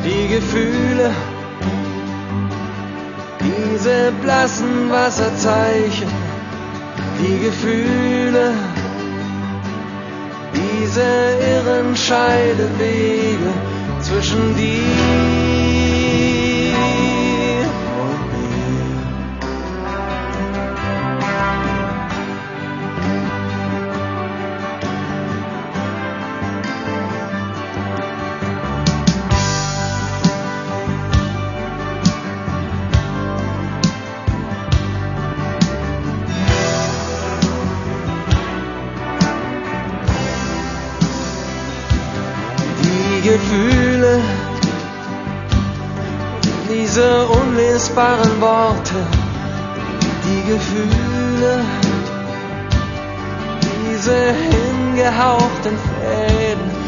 die Gefühle, diese blassen Wasserzeichen, die Gefühle, diese irren Scheidewege zwischen dir und mir. Die Gefühle, diese unlesbaren Worte, die Gefühle, diese hingehauchten Fäden,